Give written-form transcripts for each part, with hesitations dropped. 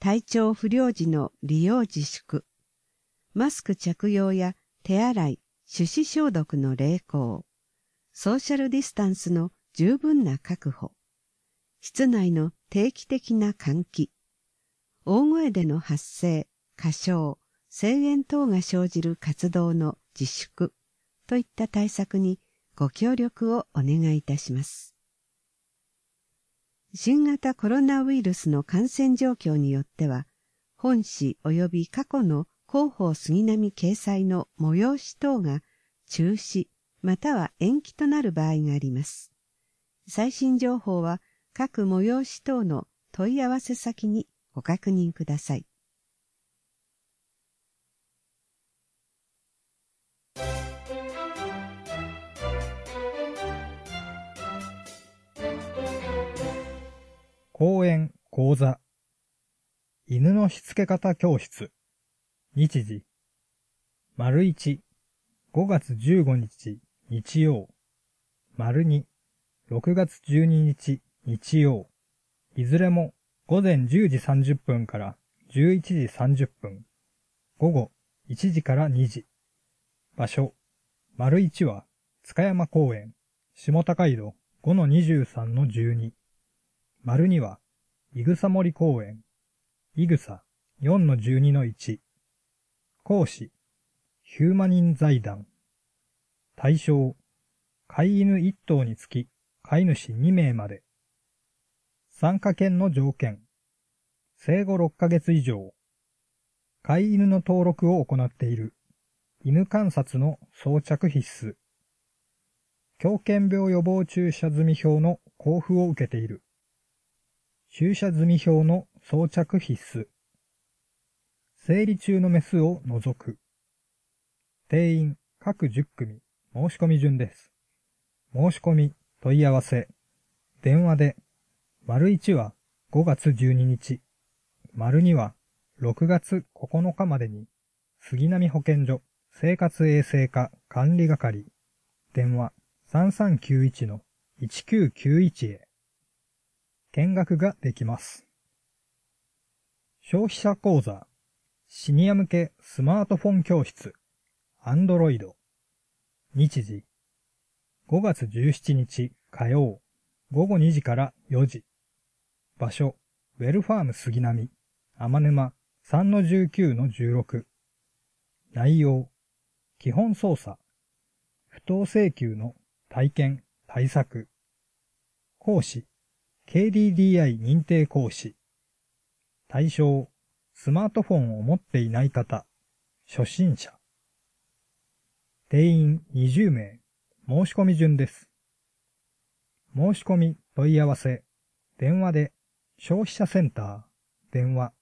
体調不良時の利用自粛、マスク着用や手洗い、手指消毒の励行、ソーシャルディスタンスの十分な確保、室内の定期的な換気、大声での発声、歌唱、声援等が生じる活動の自粛といった対策にご協力をお願いいたします。新型コロナウイルスの感染状況によっては、本誌及び過去の広報杉並掲載の催し等が中止または延期となる場合があります。最新情報は各催し等の問い合わせ先にご確認ください。 講演講座犬のしつけ方教室日時丸1、5月15日日曜丸2、6月12日日曜いずれも午前10時30分から11時30分午後1時から2時場所丸1は塚山公園下高井戸 5-23-12丸2は、いぐさ森公園、いぐさ 4-12-1。講師、ヒューマニン財団。対象、飼い犬1頭につき、飼い主2名まで。参加券の条件、生後6ヶ月以上。飼い犬の登録を行っている。犬観察の装着必須。狂犬病予防注射済証の交付を受けている。注射済表の装着必須。生理中のメスを除く。定員各10組申し込み順です。申し込み問い合わせ。電話で、丸1は5月12日、丸2は6月9日までに、杉並保健所生活衛生課管理係。電話3391-1991へ。見学ができます。消費者講座、シニア向けスマートフォン教室、Android。日時、5月17日火曜、午後2時から4時。場所、ウェルファーム杉並、天沼 3-19-16。内容、基本操作、不当請求の体験、対策。講師、KDDI 認定講師。対象、スマートフォンを持っていない方、初心者。定員20名、申し込み順です。申し込み問い合わせ、電話で、消費者センター、電話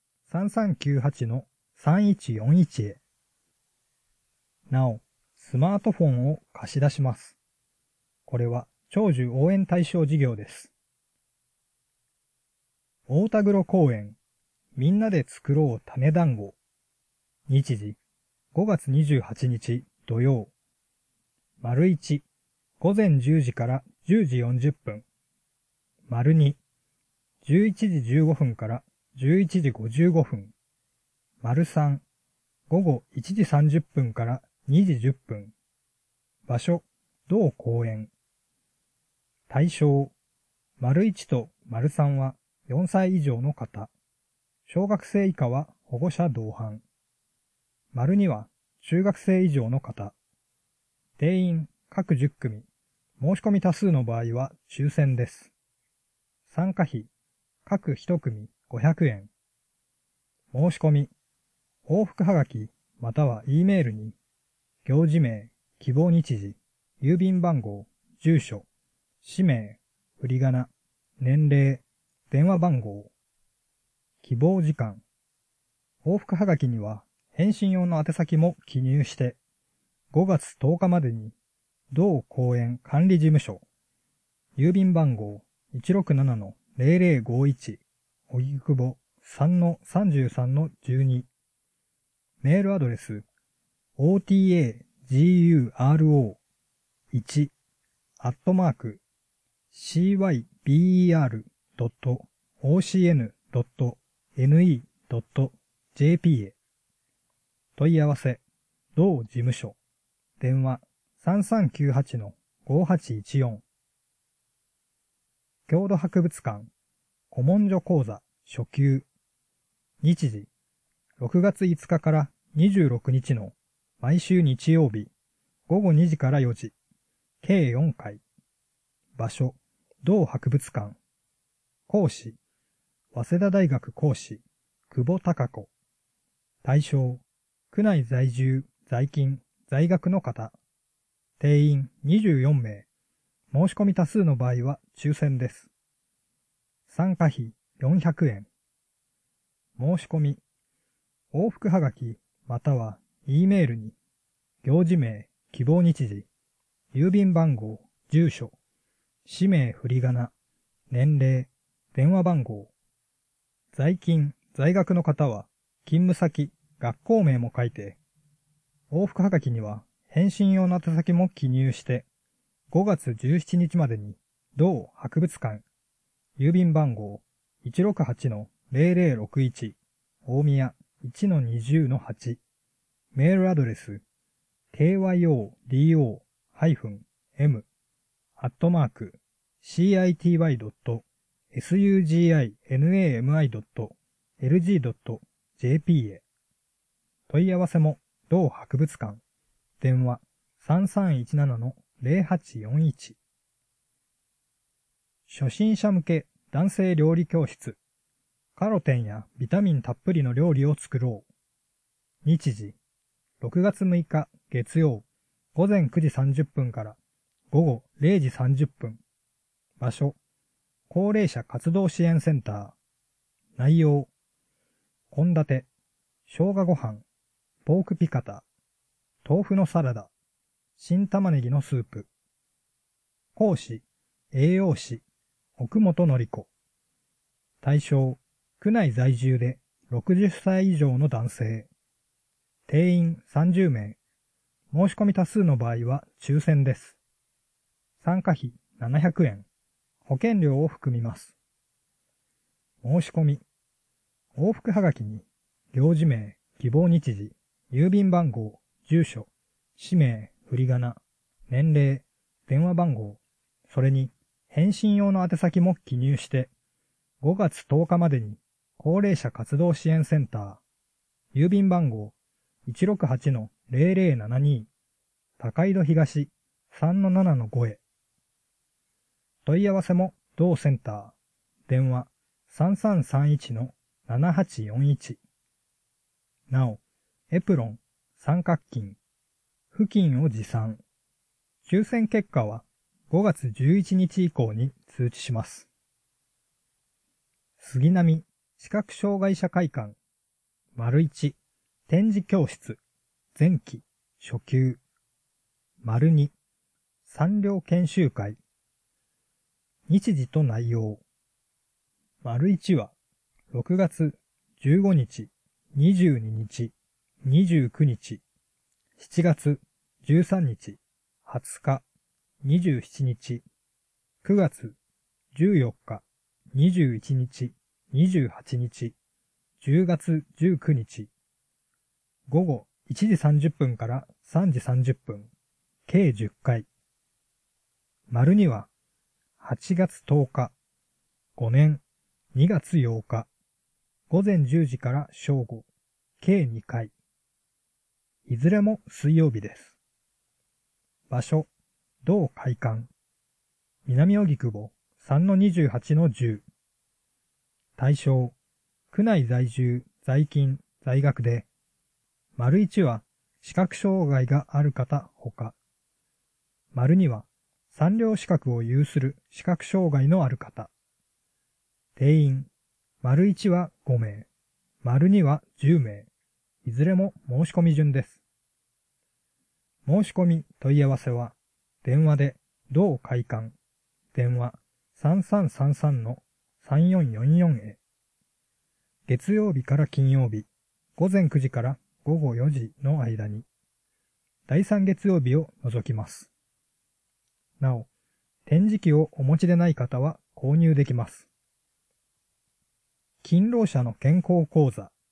3398-3141へ。なお、スマートフォンを貸し出します。これは長寿応援対象事業です。大田黒公園、みんなで作ろう種団子。日時、5月28日土曜。丸1、午前10時から10時40分。丸2、11時15分から11時55分。丸3、午後1時30分から2時10分。場所、同公園。対象、丸1と丸3は4歳以上の方。小学生以下は保護者同伴。丸2は中学生以上の方。定員各10組。申し込み多数の場合は抽選です。参加費、各1組500円。申し込み、往復はがきまたは E メールに、行事名、希望日時、郵便番号、住所、氏名、振り仮名、年齢、電話番号、希望時間。往復はがきには返信用の宛先も記入して、5月10日までに、同公園管理事務所、郵便番号 167-0051、荻窪 3-33-12、メールアドレス、otaguro1@cyber.ocn.ne .jp へ。問い合わせ、同事務所。電話、3398-5814。郷土博物館、古文書講座、初級。日時、6月5日から26日の毎週日曜日、午後2時から4時、計4回。場所、同博物館。講師、早稲田大学講師、久保孝子。対象、区内在住、在勤、在学の方。定員24名。申し込み多数の場合は抽選です。参加費400円。申し込み、往復はがき、または E メールに、行事名、希望日時、郵便番号、住所、氏名振り仮名、年齢、電話番号。在勤、在学の方は、勤務先、学校名も書いて、往復はがきには返信用の宛先も記入して、5月17日までに、同博物館、郵便番号 168-0061、大宮 1-20-8、メールアドレス、kyo.city.suginami.lg.jp へ。問い合わせも、同博物館。電話、3317-0841。初心者向け男性料理教室。カロテンやビタミンたっぷりの料理を作ろう。日時、6月6日月曜、午前9時30分から午後0時30分。場所、高齢者活動支援センター。内容、献立、生姜ご飯、ポークピカタ、豆腐のサラダ、新玉ねぎのスープ。講師、栄養士、奥本典子。対象、区内在住で60歳以上の男性。定員30名。申し込み多数の場合は抽選です。参加費700円。保険料を含みます。申し込み。往復はがきに、行事名、希望日時、郵便番号、住所、氏名、振り仮名、年齢、電話番号、それに返信用の宛先も記入して、5月10日までに高齢者活動支援センター、郵便番号 168-0072、高井戸東 3-7-5 へ。問い合わせも同センター、電話 3331-7841。なお、エプロン、三角巾、付近を持参。抽選結果は5月11日以降に通知します。杉並視覚障害者会館、丸1、展示教室、前期、初級、丸2、産業研修会。日時と内容。丸1は、6月15日、22日、29日、7月13日、20日、27日、9月14日、21日、28日、10月19日、午後1時30分から3時30分、計10回。丸2は、8月10日、5年2月8日、午前10時から正午、計2回。いずれも水曜日です。場所、同会館。南荻窪 3-28-10。対象、区内在住、在勤、在学で、丸1は視覚障害がある方ほか、丸2は3両資格を有する視覚障害のある方。定員、丸1は5名、丸2は10名、いずれも申し込み順です。申し込み問い合わせは、電話で同会館、電話 3333-3444 へ。月曜日から金曜日、午前9時から午後4時の間に、第3月曜日を除きます。なお、展示機をお持ちでない方は購入できます。勤労者の健康講座。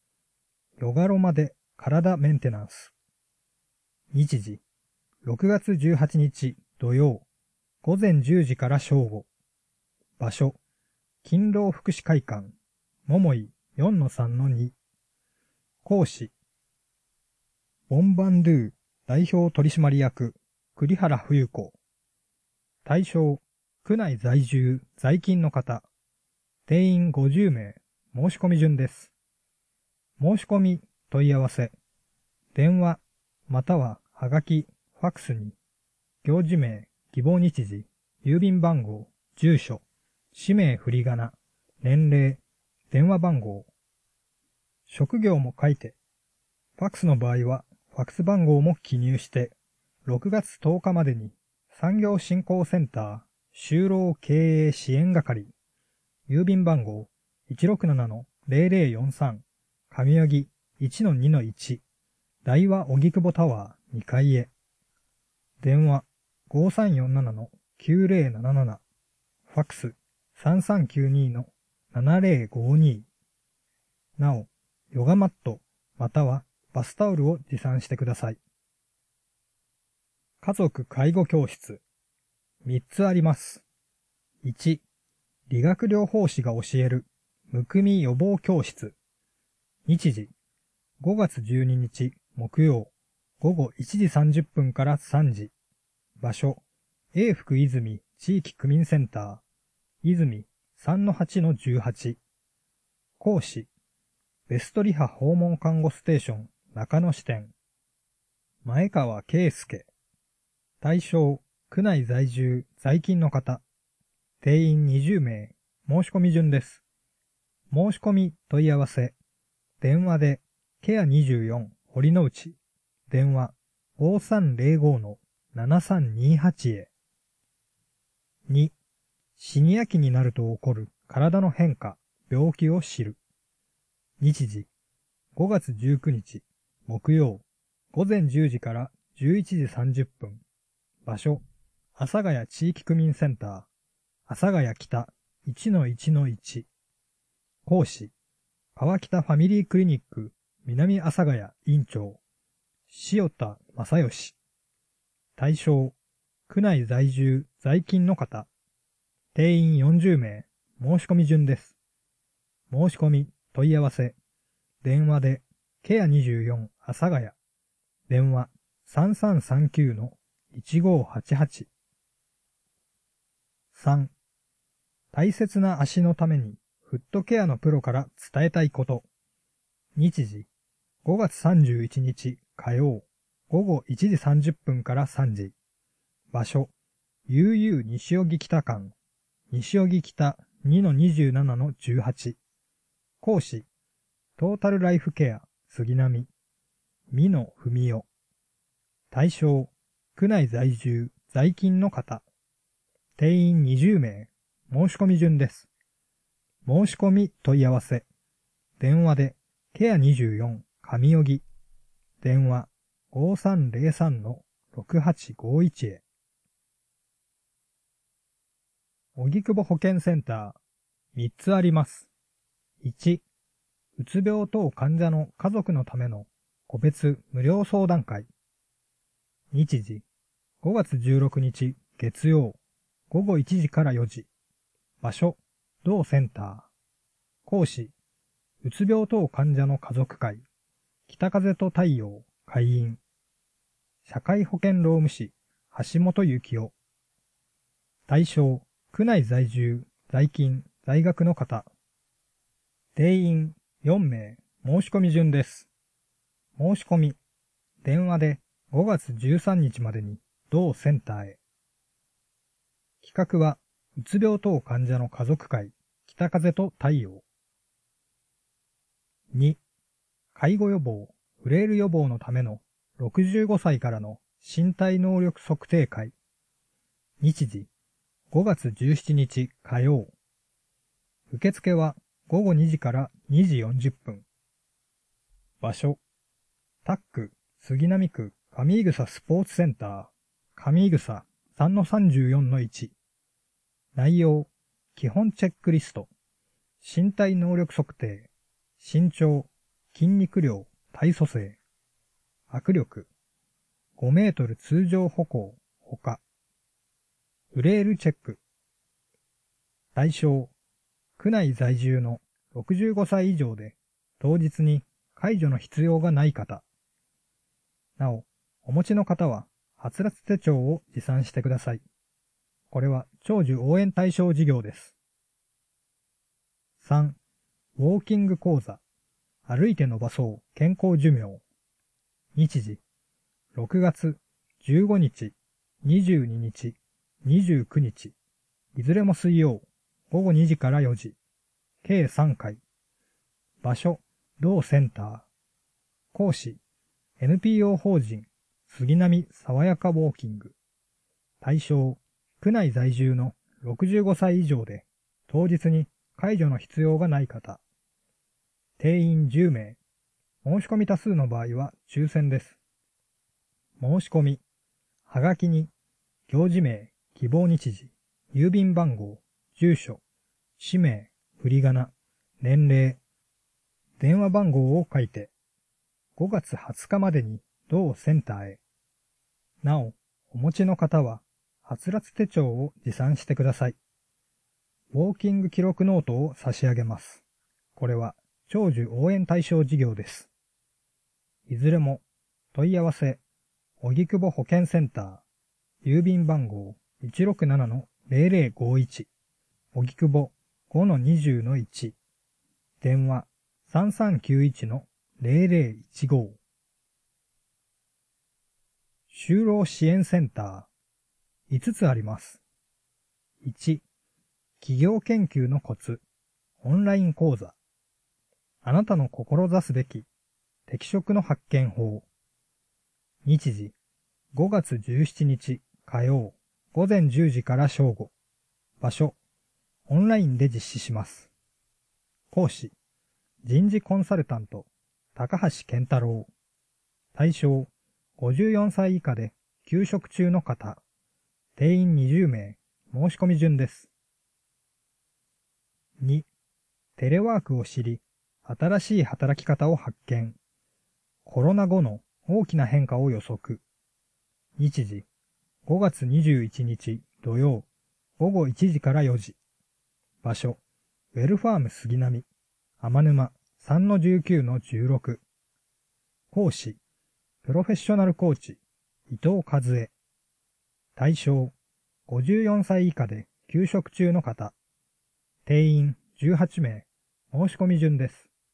ヨガロマで体メンテナンス。日時、6月18日土曜、午前10時から正午。場所、勤労福祉会館、桃井 4-3-2。講師、ボンバンドゥ代表取締役、栗原冬子。対象、区内在住、在勤の方。定員50名、申し込み順です。申し込み、問い合わせ。電話、または、はがき、ファックスに、行事名、希望日時、郵便番号、住所、氏名振り仮名、年齢、電話番号。職業も書いて、ファックスの場合は、ファックス番号も記入して、6月10日までに、産業振興センター、就労経営支援係、郵便番号 167-0043、上荻 1-2-1、大和荻窪タワー2階へ。電話 5347-9077、ファックス 3392-7052。なお、ヨガマットまたはバスタオルを持参してください。家族介護教室。3つあります。1、理学療法士が教えるむくみ予防教室。日時、5月12日木曜、午後1時30分から3時。場所、永福泉地域区民センター、泉 3-8-18。講師、ベストリハ訪問看護ステーション中野支店。前川圭介。対象、区内在住、在勤の方。定員20名、申し込み順です。申し込み問い合わせ。電話で、ケア24堀之内。電話 5305-7328 へ。2、シニア期になると起こる体の変化、病気を知る。日時、5月19日木曜、午前10時から11時30分。場所、阿佐ヶ谷地域区民センター、阿佐ヶ谷北 1-1-1。講師、川北ファミリークリニック南阿佐ヶ谷院長、塩田正義。対象、区内在住、在勤の方。定員40名、申し込み順です。申し込み、問い合わせ。電話で、ケア24阿佐ヶ谷。電話 3339-1588。3、大切な足のためにフットケアのプロから伝えたいこと。日時、5月31日火曜、午後1時30分から3時。場所、UU 西荻北館、西荻北 2-27-18。講師、トータルライフケア、杉並、美野文代。対象、区内在住、在勤の方。定員20名、申し込み順です。申し込み問い合わせ。電話で、ケア24上荻。電話 5303-6851 へ。荻窪保健センター、3つあります。1、うつ病等患者の家族のための個別無料相談会。日時、5月16日月曜、午後1時から4時。場所、同センター。講師、うつ病等患者の家族会。北風と太陽、会員。社会保険労務士、橋本幸夫。対象、区内在住、在勤、在学の方。定員4名、申し込み順です。申し込み、電話で5月13日までに同センターへ。企画は、うつ病等患者の家族会、北風と太陽。2、介護予防、フレイル予防のための65歳からの身体能力測定会。日時、5月17日火曜。受付は午後2時から2時40分。場所、タック、杉並区上井草スポーツセンター、上井草 3-34-1。内容、基本チェックリスト、身体能力測定、身長、筋肉量、 体組成、握力、5メートル通常歩行、ほか。フレイルチェック。対象、区内在住の65歳以上で、当日に介助の必要がない方。なお、お持ちの方は、はつらつ手帳を持参してください。これは長寿応援対象事業です。3. ウォーキング講座。歩いて伸ばそう健康寿命。日時、6月15日、22日、29日、いずれも水曜、午後2時から4時、計3回。場所、同センター。講師、NPO 法人、杉並爽やかウォーキング。対象、区内在住の65歳以上で、当日に介助の必要がない方。定員10名。申し込み多数の場合は抽選です。申し込み。はがきに、行事名、希望日時、郵便番号、住所、氏名、振り仮名、年齢、電話番号を書いて、5月20日までに同センターへ。なお、お持ちの方は、はつらつ手帳を持参してください。ウォーキング記録ノートを差し上げます。これは、長寿応援対象事業です。いずれも、問い合わせ、荻窪保健センター、郵便番号 167-0051、荻窪 5-20-1、電話 3391-0015。就労支援センター、5つあります。1、企業研究のコツ、オンライン講座。あなたの志すべき適職の発見法。日時、5月17日火曜、午前10時から正午。場所、オンラインで実施します。講師、人事コンサルタント、高橋健太郎。対象、54歳以下で休職中の方。定員20名、申し込み順です。2、テレワークを知り、新しい働き方を発見。コロナ後の大きな変化を予測。日時、5月21日土曜、午後1時から4時。場所、ウェルファーム杉並、天沼 3-19-16。講師、プロフェッショナルコーチ、伊藤和恵。対象、54歳以下で休職中の方。定員18名、申し込み順です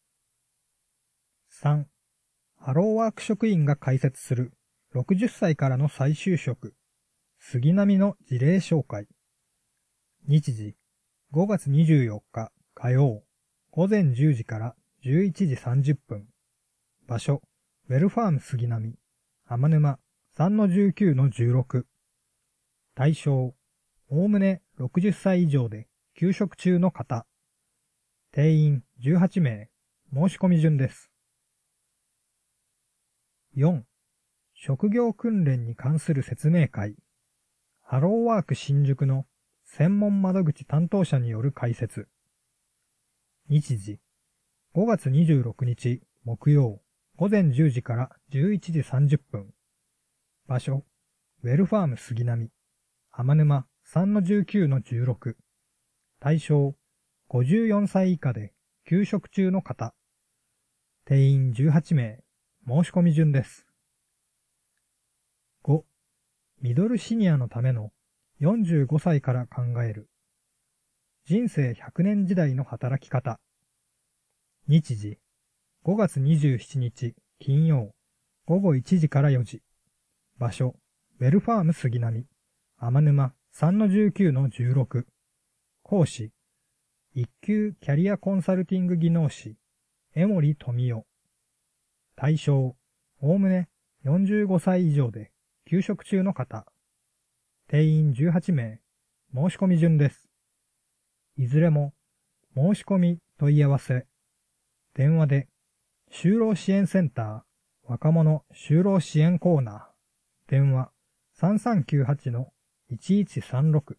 。3. ハローワーク職員が開設する60歳からの再就職、杉並の事例紹介。日時、5月24日火曜、午前10時から11時30分。場所、ウェルファーム杉並、天沼 3-19-16。対象、おおむね60歳以上で休職中の方。定員18名、申し込み順です。4. 職業訓練に関する説明会。ハローワーク新宿の専門窓口担当者による解説。日時、5月26日木曜、午前10時から11時30分。場所、ウェルファーム杉並、天沼 3-19-16。対象、54歳以下で休職中の方。定員18名、申し込み順です。5. ミドルシニアのための45歳から考える人生100年時代の働き方。日時、5月27日金曜、午後1時から4時。場所、ウェルファーム杉並、天沼 3-19-16。講師、一級キャリアコンサルティング技能士、江森富夫。対象、おおむね45歳以上で休職中の方。定員18名、申し込み順です。いずれも、申し込み問い合わせ。電話で、就労支援センター、若者就労支援コーナー。電話、3398-1136。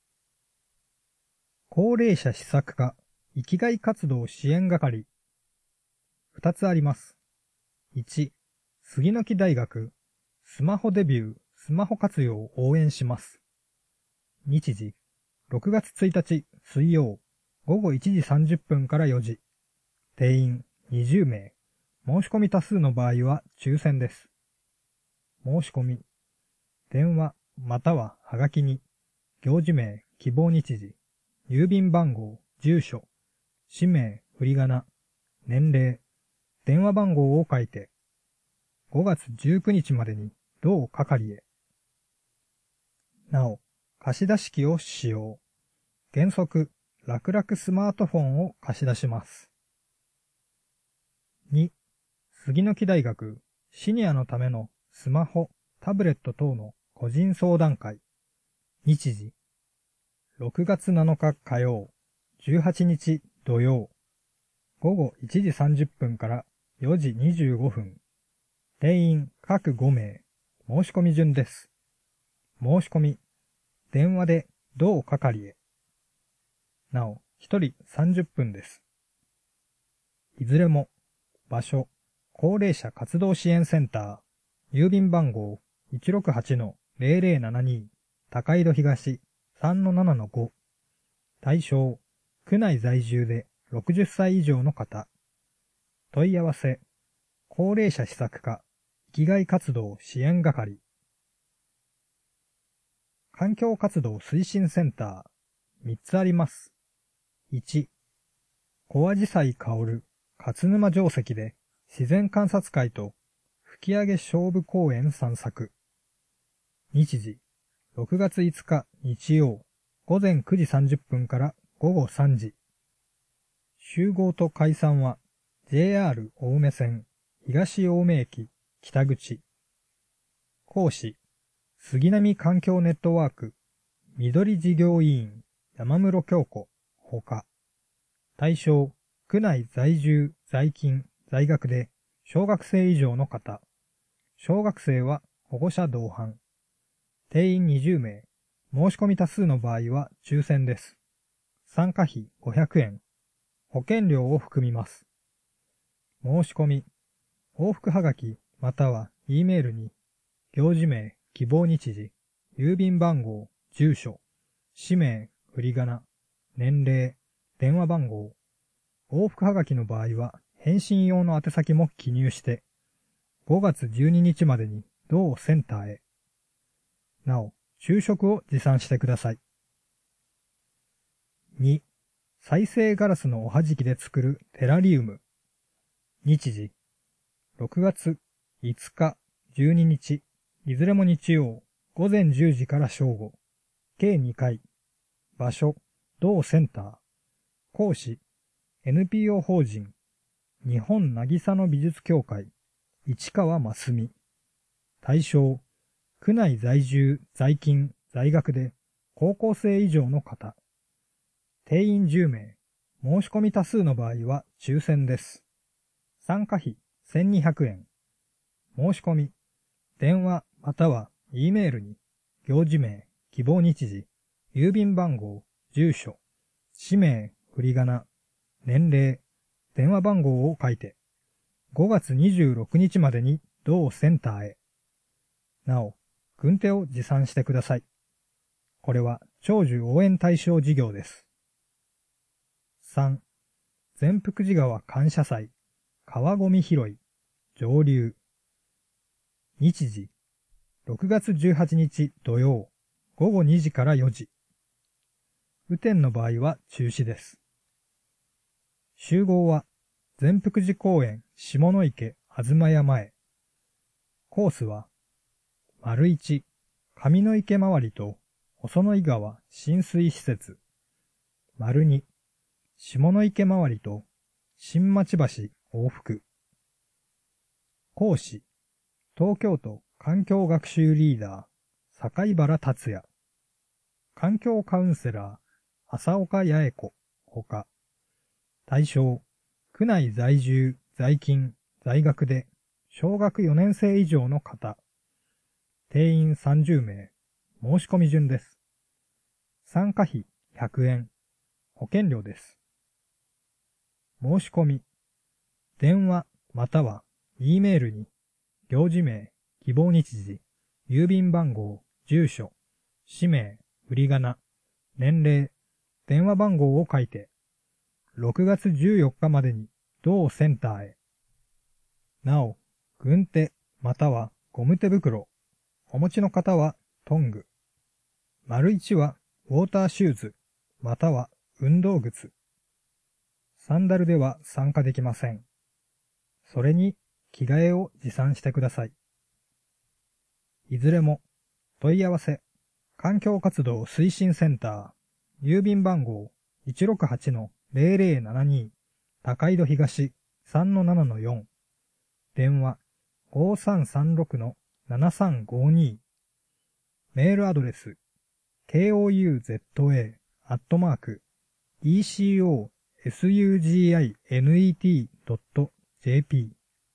高齢者施策課、生きがい活動支援係。2つあります。 1、杉の木大学、スマホデビュー、スマホ活用を応援します。日時、6月1日水曜、午後1時30分から4時。定員20名。申し込み多数の場合は抽選です。申し込み。電話またははがきに、行事名、希望日時、郵便番号、住所、氏名、振り仮名、年齢、電話番号を書いて、5月19日までに同係へ。なお、貸出機を使用。原則、楽々スマートフォンを貸し出します。2、杉の木大学、シニアのためのスマホ、タブレット等の個人相談会。日時、6月7日火曜、18日土曜、午後1時30分から4時25分。定員各5名。申し込み順です。申し込み。電話で同係へ。なお、1人30分です。いずれも、場所、高齢者活動支援センター、郵便番号 168-0072、高井戸東 3-7-5。対象、区内在住で60歳以上の方。問い合わせ、高齢者施策課、生きがい活動支援係。環境活動推進センター、3つあります。1、小アジサイ香る勝沼城跡で自然観察会と吹上菖蒲公園散策。日時、6月5日日曜、午前9時30分から午後3時。集合と解散は JR 青梅線東青梅駅北口。講師、杉並環境ネットワーク緑事業委員山室京子ほか。対象、区内在住、在勤、在学で小学生以上の方。小学生は保護者同伴。定員20名。申し込み多数の場合は抽選です。参加費500円。保険料を含みます。申し込み。往復はがきまたは E メールに、行事名、希望日時、郵便番号、住所、氏名、振り仮名、年齢、電話番号。往復はがきの場合は返信用の宛先も記入して、5月12日までに同センターへ。なお、昼食を持参してください。2、再生ガラスのおはじきで作るテラリウム。日時、6月5日、12日、いずれも日曜、午前10時から正午。計2回。場所、同センター。講師、NPO 法人、日本渚の美術協会、市川真澄。対象、区内在住、在勤、在学で高校生以上の方。定員10名。申し込み多数の場合は抽選です。参加費1200円。申し込み。電話または E メールに、行事名、希望日時、郵便番号、住所、氏名、振り仮名、年齢、電話番号を書いて、5月26日までに同センターへ。なお、軍手を持参してください。これは長寿応援対象事業です。3、善福寺川感謝祭、川ゴミ拾い、上流。日時、6月18日土曜、午後2時から4時。雨天の場合は中止です。集合は、善福寺公園下野池東山へ。コースは、丸1、上野池周りと細野井川浸水施設。丸2、下野池周りと新町橋往復。講師、東京都環境学習リーダー、坂原達也。環境カウンセラー、浅岡八重子、ほか。対象、区内在住、在勤、在学で、小学4年生以上の方。定員30名。申し込み順です。参加費100円。保険料です。申し込み。電話または E メールに、行事名、希望日時、郵便番号、住所、氏名、振り仮名、年齢、電話番号を書いて、6月14日までに同センターへ。なお、軍手またはゴム手袋、お持ちの方はトング。1はウォーターシューズまたは運動靴。サンダルでは参加できません。それに着替えを持参してください。いずれも問い合わせ、環境活動推進センター、郵便番号 168-0072 高井戸東 3-7-4 電話 5336-7352 メールアドレス kouza@ecosuginet.jp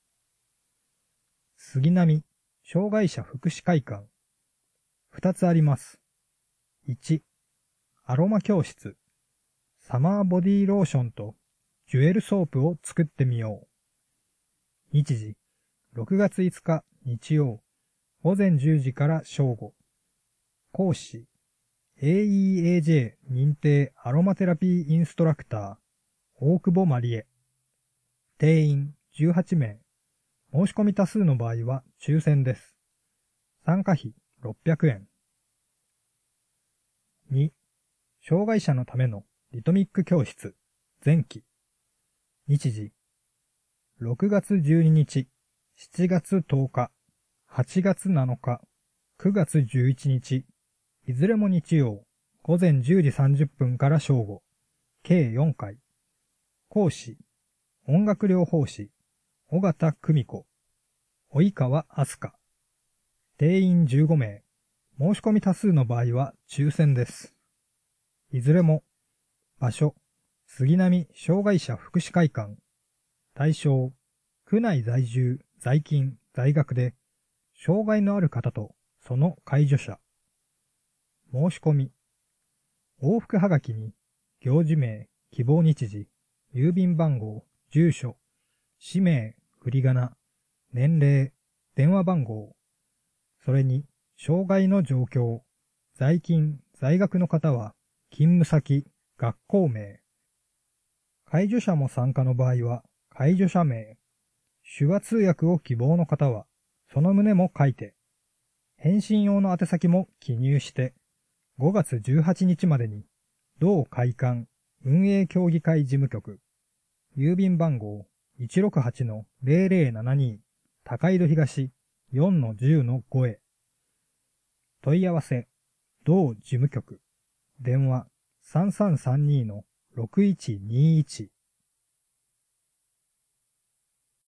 杉並障害者福祉会館2つあります。1、アロマ教室、サマーボディローションとジュエルソープを作ってみよう。日時、6月5日日曜、午前10時から正午。講師、AEAJ 認定アロマテラピーインストラクター、大久保まりえ。定員18名。申し込み多数の場合は抽選です。参加費600円。2、障害者のためのリトミック教室、前期。日時、6月12日、7月10日、8月7日、9月11日、いずれも日曜、午前10時30分から正午、計4回。講師、音楽療法士、尾形久美子、及川明日香。定員15名。申し込み多数の場合は抽選です。いずれも、場所、杉並障害者福祉会館。対象、区内在住、在勤、在学で、障害のある方とその介助者。申し込み。往復はがきに、行事名、希望日時、郵便番号、住所、氏名、振り仮名、年齢、電話番号。それに、障害の状況、在勤、在学の方は、勤務先、学校名。介助者も参加の場合は、介助者名。手話通訳を希望の方は、その旨も書いて、返信用の宛先も記入して、5月18日までに、同会館運営協議会事務局、郵便番号 168-0072 高井戸東 4-10-5 へ。問い合わせ、同事務局、電話 3332-6121